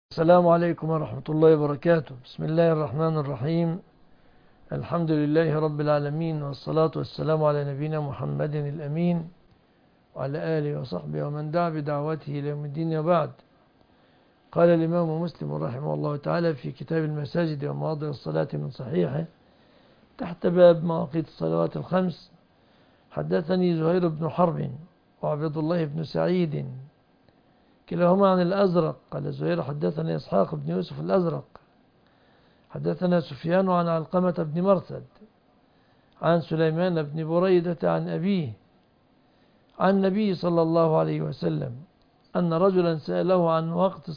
السلام عليكم ورحمة الله وبركاته. بسم الله الرحمن الرحيم. الحمد لله رب العالمين، والصلاة والسلام على نبينا محمد الأمين وعلى آله وصحبه ومن دعا بدعوته إلى يوم الدين. وبعد، قال الإمام مسلم رحمه الله تعالى في كتاب المساجد ومواضع الصلاة من صحيحه تحت باب مواقيت الصلوات الخمس: حدثني زهير بن حرب وعبد الله بن سعيد كلاهما عن الأزرق. قال زهير: حدثنا إسحاق بن يوسف الأزرق حدثنا سفيان عن علقمة بن مرثد عن سليمان بن بريدة عن أبيه عن النبي صلى الله عليه وسلم أن رجلا سأله عن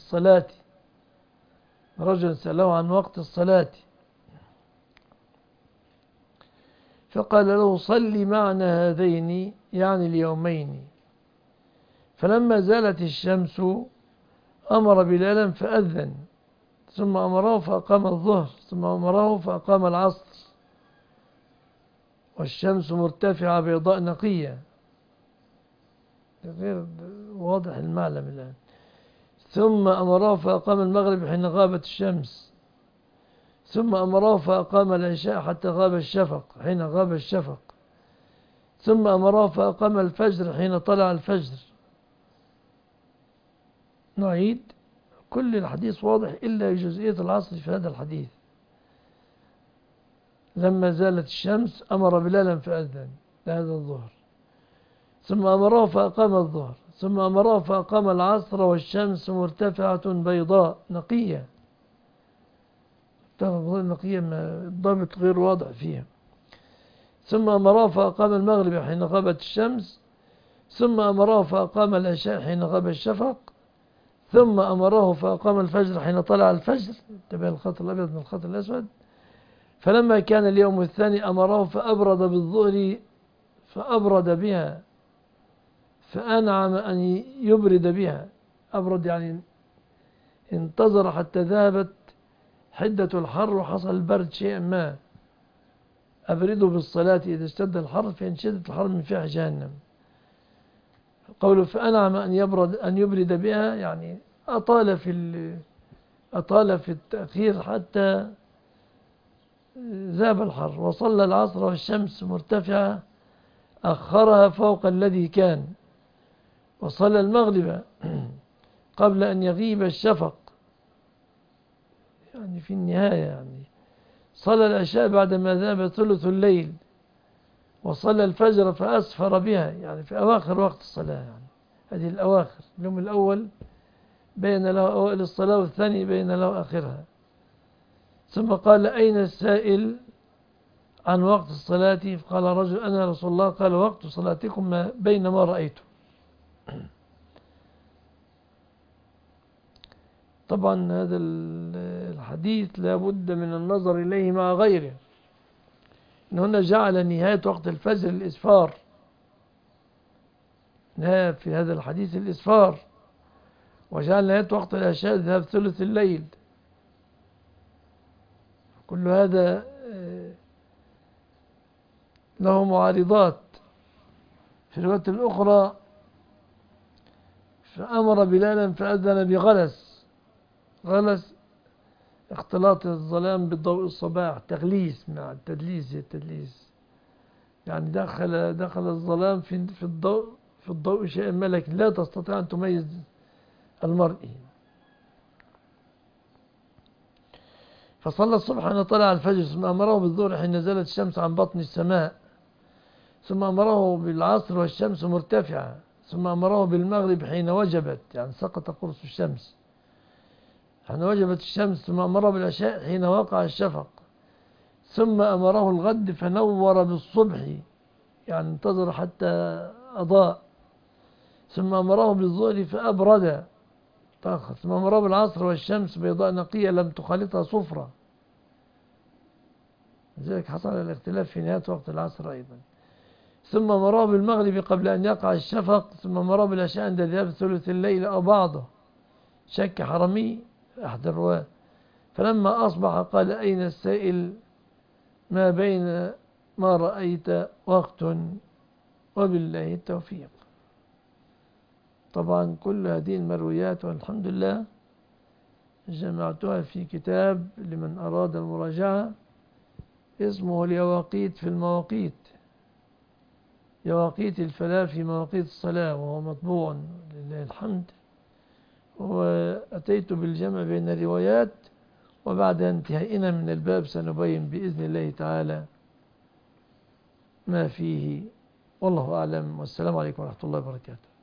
وقت الصلاة فقال له: صل معنا هذين، يعني اليومين. فلما زالت الشمس أمر بلالا فأذن، ثم أمره فأقام الظهر، ثم أمره فأقام العصر والشمس مرتفعة بيضاء نقية. غير واضح المعلم الآن. ثم أمره فأقام المغرب حين غابت الشمس، ثم أمره فأقام العشاء حتى غاب الشفق حين غاب الشفق، ثم أمره فأقام الفجر حين طلع الفجر. نعيد: كل الحديث واضح إلا جزئية العصر في هذا الحديث. لما زالت الشمس أمر بلالا فأذن لهذا الظهر، ثم أمره فأقام الظهر، ثم أمره فأقام العصر والشمس مرتفعة بيضاء نقية. نقية، الضابط غير واضح فيها. ثم أمره فأقام المغرب حين غابت الشمس، ثم أمره فأقام العشاء حين غاب الشفق، ثم أمره فأقام الفجر حين طلع الفجر. انتبه الخط الأبيض من الخط الأسود. فلما كان اليوم الثاني أمره فأبرد بالظهر فأبرد بها، فأنعم أن يبرد بها. أبرد يعني انتظر حتى ذهبت حدة الحر وحصل البرد شيئا ما. أبرده بالصلاة إذا اشتد الحر، فإن شدت الحر من فيح جهنم. قوله فأنعم أن يبرد بها، يعني أطال في التأخير حتى ذهب الحر. وصلى العصر والشمس مرتفعة، أخرها فوق الذي كان. وصلى المغرب قبل أن يغيب الشفق، يعني في النهاية. يعني صلى العشاء بعدما ذهب ثلث الليل. وصلى الفجر فأسفر بها، يعني في أواخر وقت الصلاة. يعني هذه الأواخر. اليوم الأول بين له أوائل الصلاة، والثاني بين له آخرها. ثم قال: أين السائل عن وقت الصلاة؟ فقال رجل: أنا رسول الله. قال: وقت صلاتكم ما بين ما رأيته. طبعا هذا الحديث لا بد من النظر إليه مع غيره. إن هنا جعل نهاية وقت الفجر الإسفار، نهاية في هذا الحديث الإسفار، وجعل نهاية وقت العشاء ذهب ثلث الليل. كل هذا له معارضات. في الرواية الأخرى: فأمر بلالا فأذن بغلس. غلس اختلاط الظلام بالضوء الصباح، تغليس مع التدليس. يعني دخل الظلام في الضوء شيئا ما، لكن لا تستطيع أن تميز المرئي. فصلى الصبح حين طلع الفجر، ثم أمره بالظهر حين نزلت الشمس عن بطن السماء، ثم أمره بالعصر والشمس مرتفعة، ثم أمره بالمغرب حين وجبت، يعني سقط قرص الشمس حين وجبت الشمس، ثم أمره بالعشاء حين وقع الشفق، ثم أمره الغد فنور بالصبح، يعني انتظر حتى أضاء، ثم أمره بالظهر فأبرد تأخر، ثم أمره بالعصر والشمس بيضاء نقية لم تخالطها صفرة. لذلك حصل الاختلاف في نهاية وقت العصر أيضا. ثم أمره بالمغرب قبل أن يقع الشفق، ثم أمره بالعشاء عند ذهاب ثلث الليل أو بعضه. شك حرمي أحد الرواة. فلما أصبح قال: أين السائل؟ ما بين ما رأيت وقت، وبالله التوفيق. طبعا كل هذه المرويات والحمد لله جمعتها في كتاب لمن أراد المراجعة اسمه اليواقيت في المواقيت، يواقيت الفلاة في مواقيت الصلاة، وهو مطبوع لله الحمد. وأتيت بالجمع بين الروايات، وبعد انتهائنا من الباب سنبين بإذن الله تعالى ما فيه. والله أعلم، والسلام عليكم ورحمة الله وبركاته.